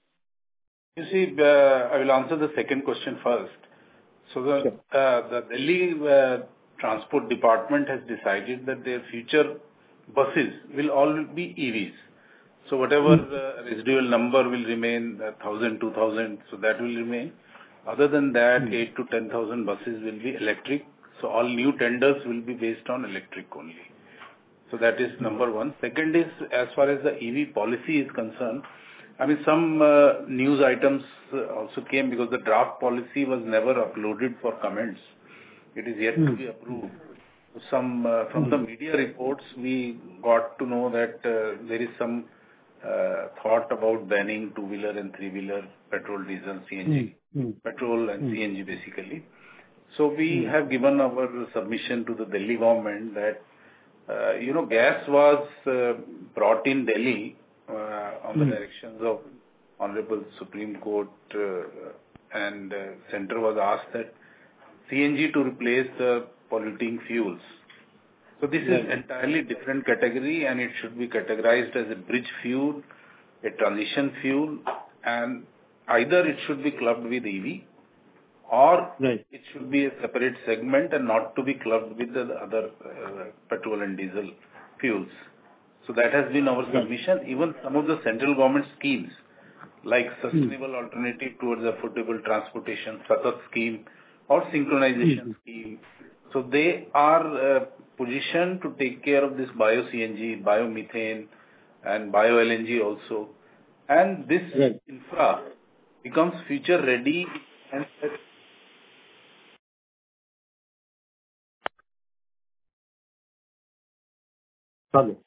You see, uh, I will answer the second question first. So the sure. uh, the Delhi uh, Transport Department has decided that their future buses will all be E Vs. So whatever mm. uh, residual number will remain, uh, one thousand, two thousand, so that will remain. Other than that, mm. eight to ten thousand buses will be electric. So all new tenders will be based on electric only. So that is number one. Second is, as far as the E V policy is concerned, I mean, some uh, news items uh, also came because the draft policy was never uploaded for comments. It is yet mm. to be approved. Some uh, from mm. the media reports, we got to know that uh, there is some uh, thought about banning two-wheeler and three-wheeler petrol, diesel, C N G, mm. petrol and mm. C N G basically. So we mm. have given our submission to the Delhi government that uh, you know gas was uh, brought in Delhi uh, on the mm. directions of Honorable Supreme Court, uh, and uh, Centre was asked that C N G to replace the polluting fuels. So this is entirely different category, and it should be categorized as a bridge fuel, a transition fuel, and either it should be clubbed with E V or right. it should be a separate segment and not to be clubbed with the other uh, petrol and diesel fuels. So that has been our submission. Even some of the central government schemes like Sustainable mm. Alternative Towards Affordable Transportation, SATAT scheme or Synchronization mm. scheme. So they are uh, positioned to take care of this bio-C N G, biomethane and bio-L N G also. And this right. infra becomes future ready and Sorry.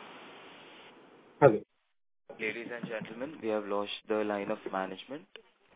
Hello. Ladies and gentlemen, we have lost the line of management.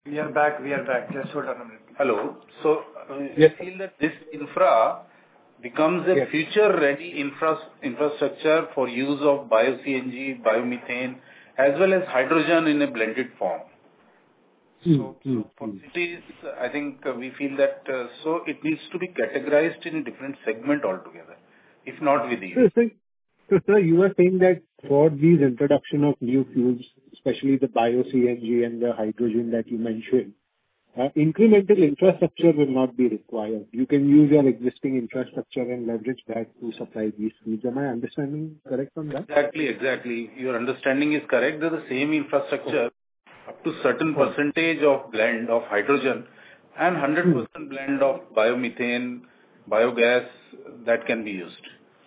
We are back. We are back. Just hold on a minute. Hello. So uh, Yes. we feel that this infra becomes a Yes. future-ready infra- infrastructure for use of bio-C N G, biomethane, as well as hydrogen in a blended form. So, Hmm, so for hmm. cities, I think uh, we feel that uh, so it needs to be categorized in a different segment altogether, if not with you. So, sir, so, sir, you were saying that for these introduction of new fuels, especially the bio-C N G and the hydrogen that you mentioned, uh, incremental infrastructure will not be required. You can use your existing infrastructure and leverage that to supply these fuels. Am I understanding correct on that? Exactly, exactly. Your understanding is correct. They're the same infrastructure up to certain Oh. percentage of blend of hydrogen and one hundred percent blend of biomethane, biogas that can be used.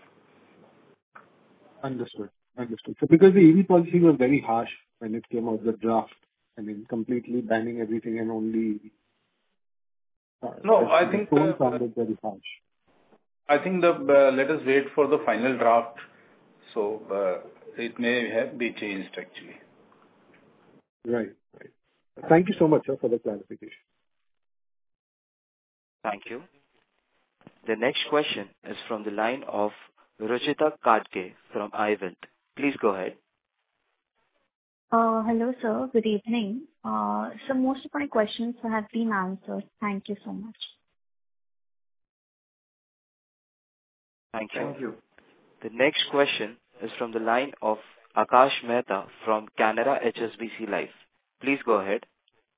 Understood. Understood. So because the E V policy was very harsh when it came out, the draft, I mean, completely banning everything and only, uh, No, I the think tone uh, sounded very harsh. I think the uh, let us wait for the final draft. So uh, it may have be changed actually. Right. Right. Thank you so much, sir, for the clarification. Thank you. The next question is from the line of Ruchita Kadge from iWealth. Please go ahead. Uh Hello, sir. Good evening. Uh, So most of my questions have been answered. Thank you so much. Thank you. Thank you. The next question is from the line of Akash Mehta from Canara H S B C Life. Please go ahead.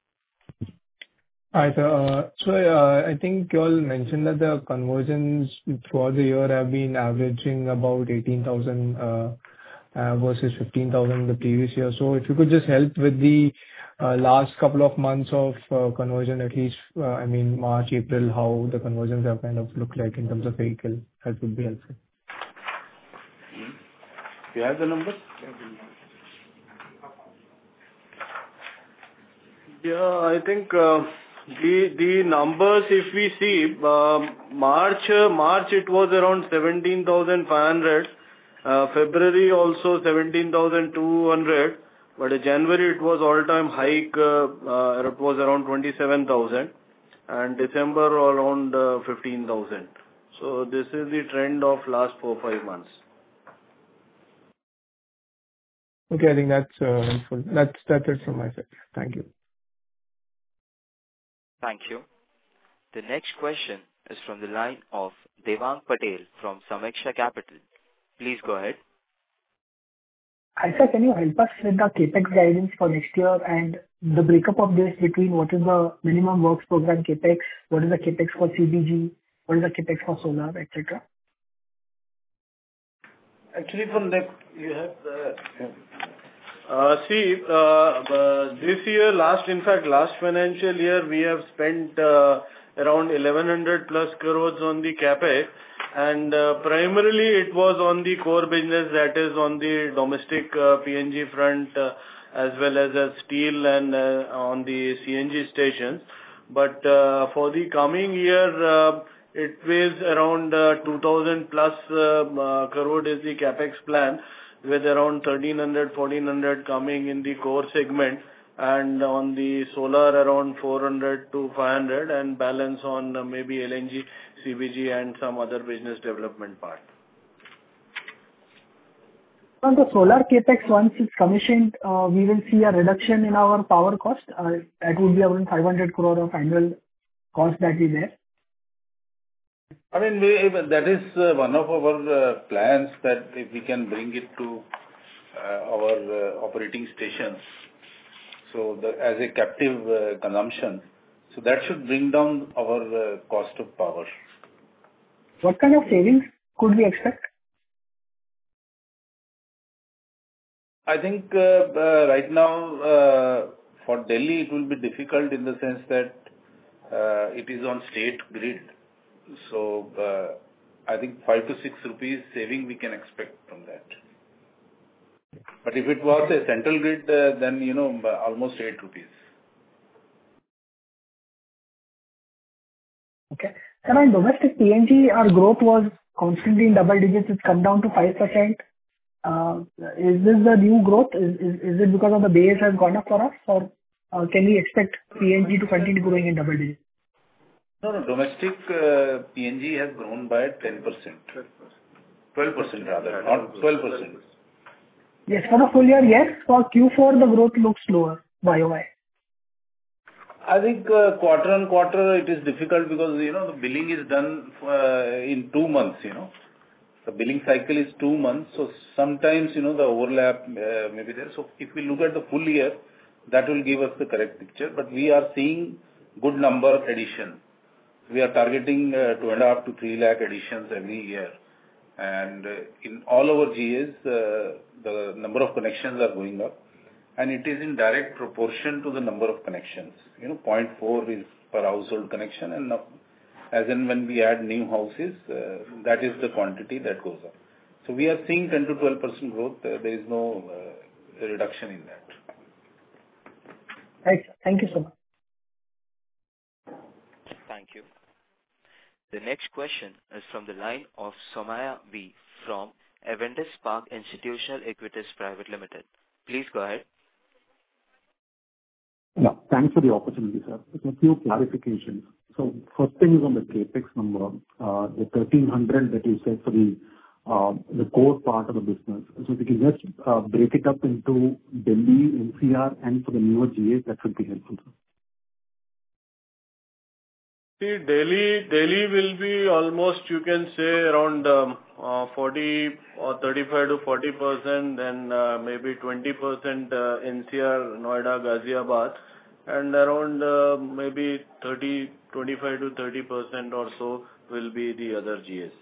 Hi, sir. Uh, So, uh, I think you all mentioned that the conversions throughout the year have been averaging about eighteen thousand uh, uh, versus fifteen thousand the previous year. So if you could just help with the uh, last couple of months of uh, conversion, at least, uh, I mean, March, April, how the conversions have kind of looked like in terms of vehicle, that would be helpful. You have the number? Yeah, I think uh, the the numbers, if we see, um, March uh, March it was around seventeen thousand five hundred. Uh, February also seventeen thousand two hundred. But in January it was all-time hike, uh, uh, it was around twenty-seven thousand. And December around uh, fifteen thousand. So this is the trend of last four, five months. Okay, I think that's uh, helpful. That's that's it from my side. Thank you. Thank you. The next question is from the line of Devang Patel from Sameeksha Capital. Please go ahead. Hi, sir. Can you help us with the CapEx guidance for next year and the breakup of this between what is the minimum works program CapEx, what is the CapEx for C B G, what is the CapEx for solar, et cetera? Actually, from that you have the. Uh, See, uh, uh, this year, last, in fact, last financial year, we have spent uh, around eleven hundred plus crores on the CapEx, and uh, primarily it was on the core business, that is on the domestic uh, P N G front, uh, as well as uh, steel and uh, on the C N G stations. But uh, for the coming year, uh, it is around uh, two thousand plus uh, uh, crore is the CapEx plan, with around thirteen hundred, fourteen hundred coming in the core segment, and on the solar around four hundred to five hundred, and balance on uh, maybe L N G, C B G and some other business development part. On the solar CapEx, once it's commissioned, uh, we will see a reduction in our power cost. Uh, That would be around five hundred crore of annual cost that we bear. I mean, we, that is uh, one of our uh, plans, that if we can bring it to uh, our uh, operating stations, so the, as a captive uh, consumption, so that should bring down our uh, cost of power. What kind of savings could we expect? I think uh, uh, right now uh, for Delhi it will be difficult in the sense that uh, it is on state grid. So uh, I think five to six rupees saving we can expect from that. But if it was a central grid, uh, then you know almost eight rupees. Okay. And on domestic P N G, our growth was constantly in double digits. It's come down to five percent. Uh, Is this the new growth? Is is is it because of the base has gone up for us or? uh, can we expect P N G to continue growing in double digits? No, no. Domestic uh, P N G has grown by ten percent. twelve percent rather, not twelve percent. Yes, for the full year, yes. For Q four, the growth looks lower Y O Y. I think uh, quarter on quarter it is difficult because, you know, the billing is done uh, in two months, you know. The billing cycle is two months, so sometimes, you know, the overlap uh, may be there. So if we look at the full year, that will give us the correct picture. But we are seeing good number addition. We are targeting uh, two and a half to three lakh additions every year. And uh, in all our G As, uh, the number of connections are going up. And it is in direct proportion to the number of connections. You know, zero point four is per household connection, and now, as and when we add new houses, uh, that is the quantity that goes up. So we are seeing ten to twelve percent growth. Uh, there is no uh, reduction in that. Right. Thank you so much. Thank you. The next question is from the line of Somaya V from Avendus Spark Institutional Equities Private Limited. Please go ahead. Yeah, thanks for the opportunity, sir. Just a few clarifications. So first thing is on the CapEx number, uh, the thirteen hundred that you said for the uh, the core part of the business. So if you can just uh, break it up into Delhi, N C R, and for the newer G As, that would be helpful, sir. See, Delhi, Delhi will be almost, you can say, around um, uh, forty or thirty-five to forty percent, then uh, maybe twenty percent uh, N C R, Noida, Ghaziabad, and around uh, maybe thirty, twenty-five to thirty percent or so will be the other G As.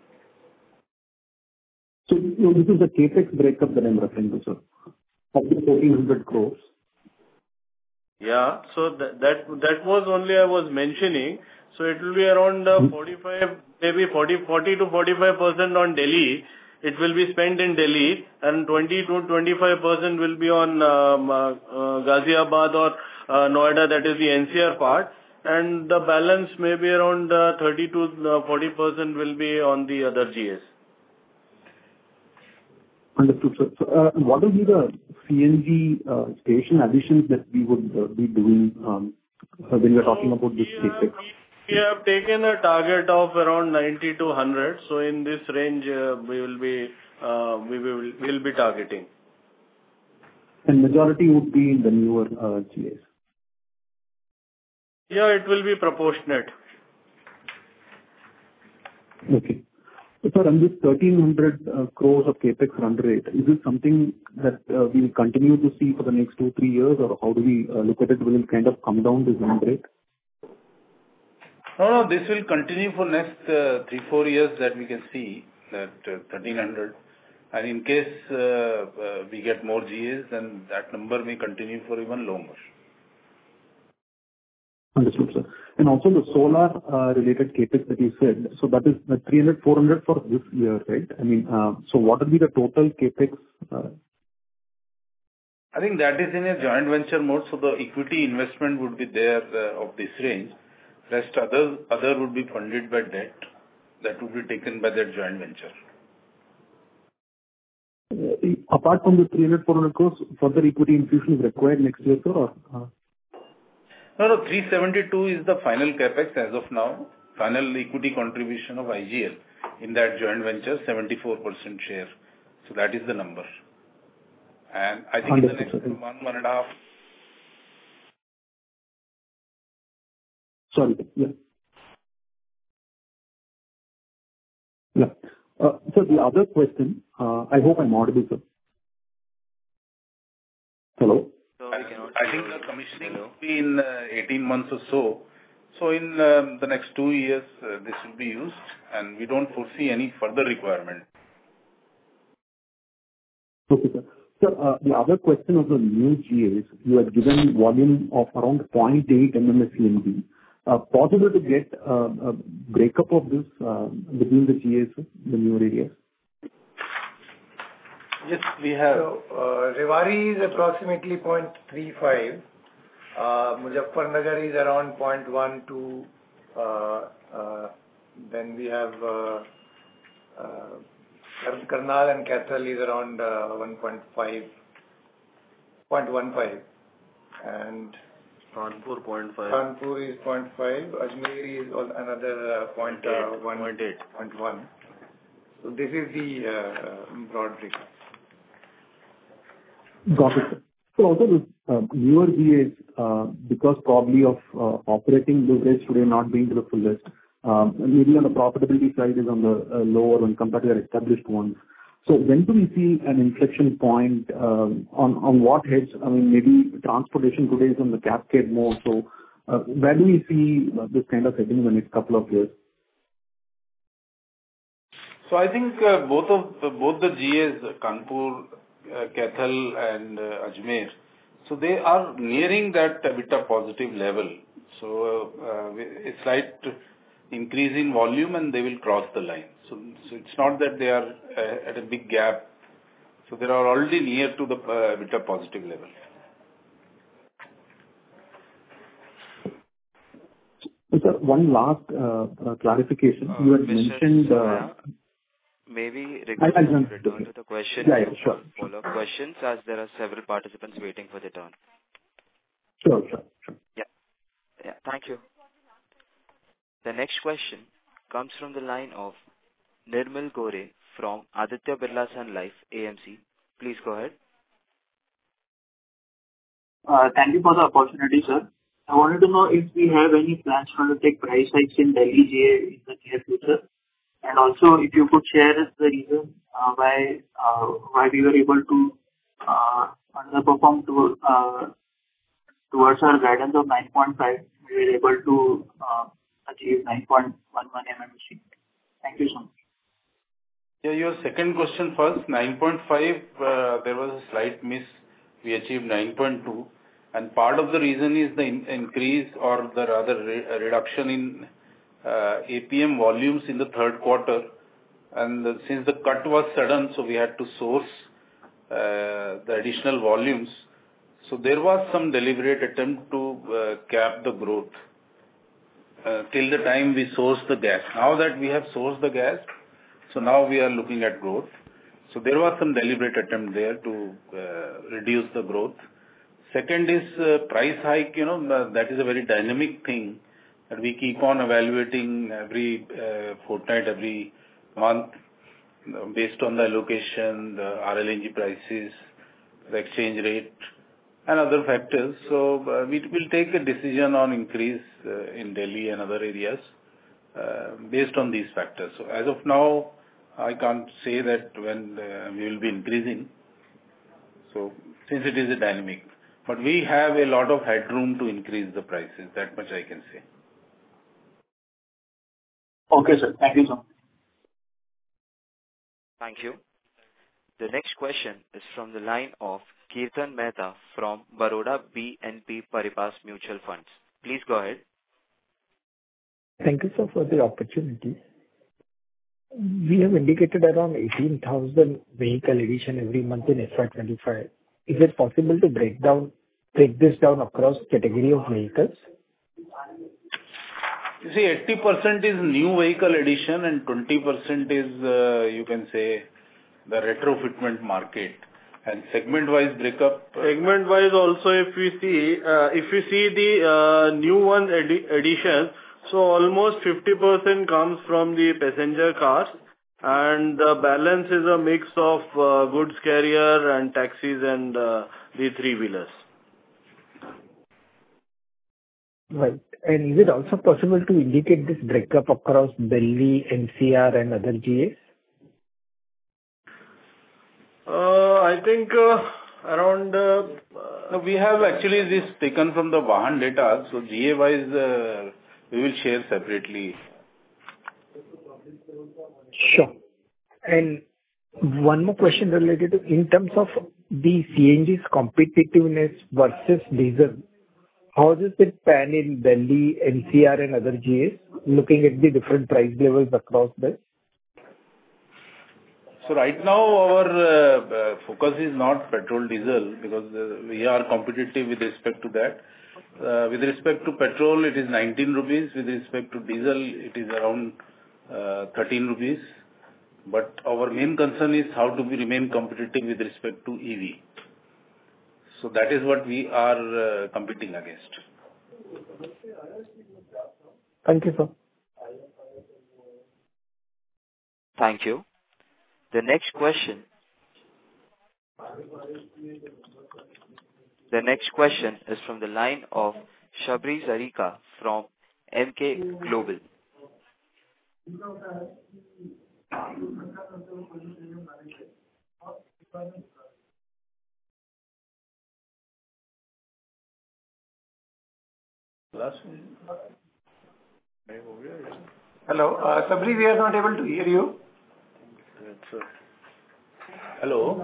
So you know, this is the CapEx breakup that I'm referring to, sir, of the fourteen hundred crores. Yeah. So that that that was only I was mentioning. So it will be around uh, forty-five, maybe forty, forty to forty-five percent on Delhi. It will be spent in Delhi, and twenty to twenty-five percent will be on um, uh, uh, Ghaziabad or uh, Noida, that is the N C R part, and the balance may be around uh, thirty to forty percent will be on the other G As. Understood, sir. So, uh, what will be the C N G uh, station additions that we would uh, be doing um, uh, when we are talking about this CapEx? We have taken a target of around ninety to one hundred. So in this range, uh, we will be uh, we will will be targeting. And majority would be in the newer uh, G As. Yeah, it will be proportionate. Okay. Sir, and this thirteen hundred uh, crores of CapEx run rate, is this something that uh, we will continue to see for the next two, three years, or how do we uh, look at it? Will it kind of come down, this run rate? No, no, this will continue for next uh, three, four years that we can see that uh, thirteen hundred. And in case uh, uh, we get more G As, then that number may continue for even longer. Understood, sir. And also the solar uh, related CapEx that you said, so that is the three hundred, four hundred for this year, right? I mean, uh, so what will be the total CapEx? Uh, I think that is in a joint venture mode, so the equity investment would be there uh, of this range. Rest other other would be funded by debt that would be taken by that joint venture. uh, apart from the three hundred, four hundred crores, further equity infusion is required next year, sir? Or, uh, No, no, three seventy-two is the final capex as of now. Final equity contribution of I G L in that joint venture, seventy-four percent share. So that is the number. And I think in the next one, one and a half. Sorry, yeah. Yeah. Uh, So the other question, uh, I hope I'm audible, sir. Hello? I think the commissioning will be in uh, eighteen months or so. So in um, the next two years, uh, this will be used, and we don't foresee any further requirement. Okay, sir. Sir, uh, the other question of the new G As, you had given volume of around zero point eight MMSCMD. Uh, Possible to get uh, a breakup of this uh, between the G As, the newer areas? Yes, we have. So, uh, Rewari is approximately zero point three five. Uh, Muzaffarnagar is around zero point one two. Uh, uh, then we have uh, uh, Karnal and Kathal is around uh, one point five, zero point one five. and Kanpur zero point five. Kanpur is zero point five. Ajmer is al- another uh, point, uh, one, point eight. point one. So this is the uh, broad breakup. Got it, sir. So also this uh, newer G As, uh, because probably of uh, operating leverage today not being to the fullest, um, maybe on the profitability side is on the uh, lower when compared to your established ones. So when do we see an inflection point um, on on what heads? I mean, maybe transportation today is on the cascade mode. So uh, where do we see uh, this kind of heading in the next couple of years? So I think uh, both of uh, both the G As, Kanpur, uh, Kaithal and uh, Ajmer, so they are nearing that EBITDA positive level. So uh, a slight increase in volume and they will cross the line. So, so it's not that they are uh, at a big gap. So they are already near to the uh, EBITDA positive level. So, sir, one last uh, uh, clarification. Uh, You had Mister mentioned. Uh, Somaya, maybe I- request I'll you run- to return to the question Yeah, yeah, queue sure. for follow-up questions, as there are several participants waiting for their turn. Sure, sure, sure. Yeah. Yeah. Thank you. The next question comes from the line of Nirmal Gore from Aditya Birla Sun Life A M C. Please go ahead. Uh, Thank you for the opportunity, sir. I wanted to know if we have any plans to take price hikes in Delhi G A in the near future, and also if you could share the reason uh, why uh, why we were able to uh, underperform to, uh, towards our guidance of nine point five. We were able to uh, achieve nine point one one millimeter. Thank you so much. Yeah, your second question first. nine point five, uh, there was a slight miss. We achieved nine point two. And part of the reason is the in- increase or the rather re- reduction in uh, A P M volumes in the third quarter. And the, since the cut was sudden, so we had to source uh, the additional volumes. So there was some deliberate attempt to uh, cap the growth uh, till the time we source the gas. Now that we have sourced the gas, so now we are looking at growth. So there was some deliberate attempt there to uh, reduce the growth. Second is uh, price hike, you know, uh, that is a very dynamic thing that we keep on evaluating every uh, fortnight, every month, you know, based on the allocation, the R L N G prices, the exchange rate and other factors. So uh, we will take a decision on increase uh, in Delhi and other areas uh, based on these factors. So as of now, I can't say that when uh, we will be increasing. So since it is a dynamic, but we have a lot of headroom to increase the prices. That much I can say. Okay, sir. Thank you so much. Thank you. The next question is from the line of Kirtan Mehta from Baroda B N P Paribas Mutual Funds. Please go ahead. Thank you, sir, for the opportunity. We have indicated around eighteen thousand vehicle addition every month in F Y twenty-five. Is it possible to break down, break this down across category of vehicles? You see, eighty percent is new vehicle addition and twenty percent is, uh, you can say, the retrofitment market. And segment-wise breakup. Segment-wise also, if we see, uh, if we see the uh, new one addi- addition, so almost fifty percent comes from the passenger cars, and the balance is a mix of uh, goods carrier and taxis and uh, the three-wheelers. Right. And is it also possible to indicate this breakup across Delhi, N C R and other G As? Uh, I think uh, around... Uh, no, we have actually this taken from the Vahan data, so G A-wise uh, we will share separately. Sure. And one more question related to, in terms of the C N G's competitiveness versus diesel, how does it pan in Delhi, N C R and other G As, looking at the different price levels across this? So right now our uh, uh, focus is not petrol diesel because uh, we are competitive with respect to that. Uh, with respect to petrol it is nineteen rupees, with respect to diesel it is around uh, thirteen rupees. But our main concern is how to be remain competitive with respect to E V. So that is what we are uh, competing against. Thank you, sir. Thank you. The next question. The next question is from the line of Shabri Zarika from M K Global. Hello, uh, Sabri, we are not able to hear you. Hello.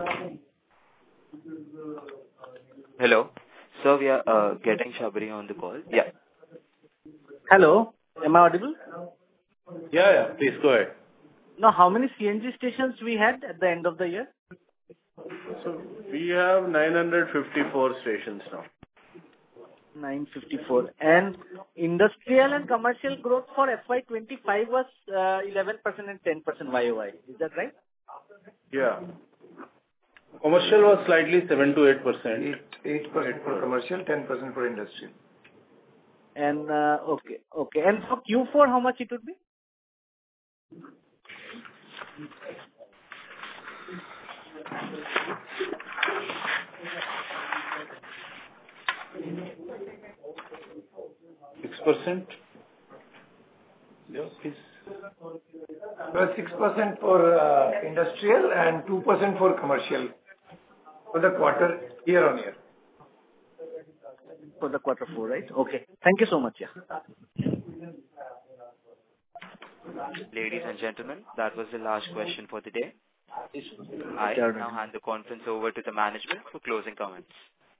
Hello. Sir, we are uh, getting Shabri on the call. Yeah. Hello, am I audible? Yeah, yeah. Please go ahead. Now, how many C N G stations we had at the end of the year? So we have nine hundred fifty-four stations now. nine fifty-four. And industrial and commercial growth for F Y twenty-five was uh, eleven percent and ten percent Y O Y. Is that right? Yeah. Commercial was slightly seven to eight percent. eight percent for commercial, ten percent for industrial. And uh, okay, okay. And for Q four, how much it would be? six percent. Yeah, please. Well, six percent for uh, industrial and two percent for commercial for the quarter year on year. For the quarter four, right? Okay. Thank you so much. Yeah. Ladies and gentlemen, that was the last question for the day. I now hand the conference over to the management for closing comments.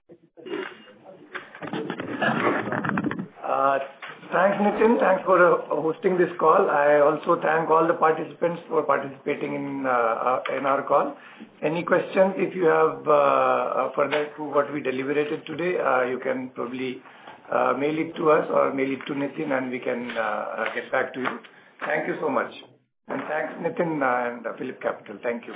Uh, Thanks, Nitin. Thanks for uh, hosting this call. I also thank all the participants for participating in uh, uh, in our call. Any questions, if you have uh, uh, further to what we deliberated today, uh, you can probably uh, mail it to us or mail it to Nitin, and we can uh, uh, get back to you. Thank you so much. And thanks, Nitin and uh, Phillip Capital. Thank you.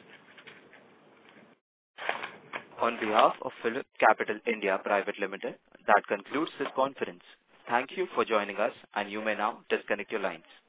On behalf of Phillip Capital India Private Limited, that concludes this conference. Thank you for joining us, and you may now disconnect your lines.